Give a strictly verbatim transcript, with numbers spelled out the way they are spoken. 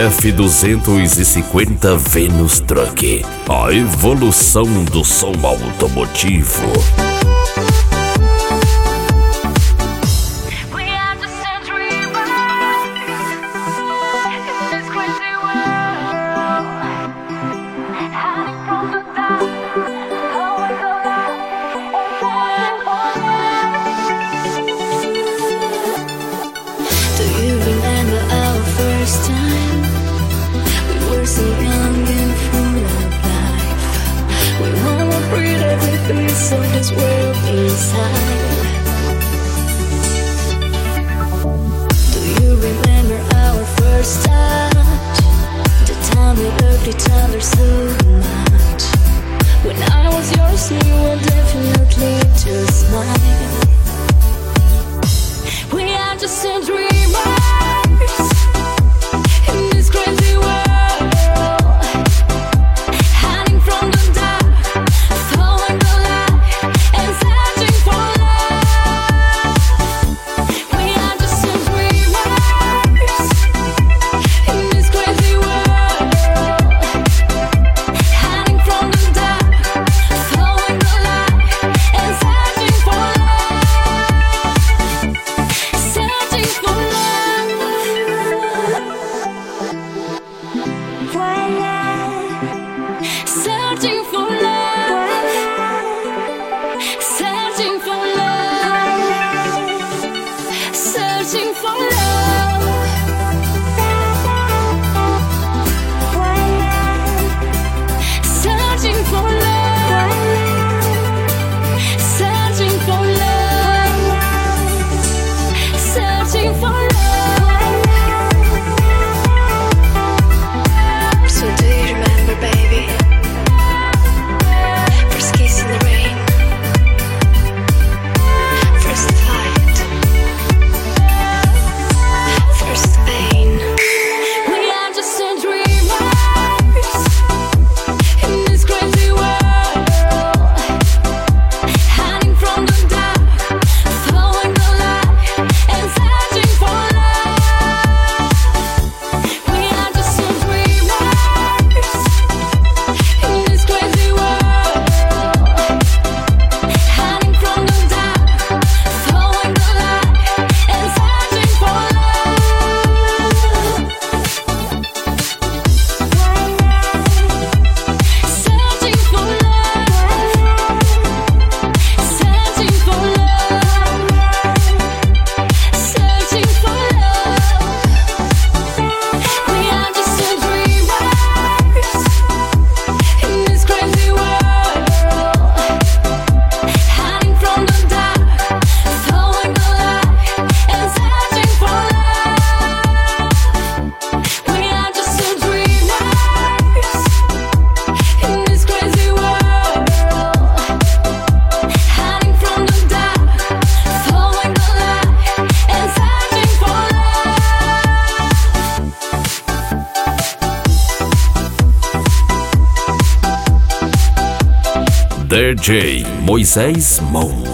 F duzentos e cinquenta Venus Truck, a evolução do som automotivo. So this world inside. Do you remember our first touch? The time we loved each other so much. When I was yours, you were definitely just mine. We are just a dreamers in this crazy world. D J Moisés Mon.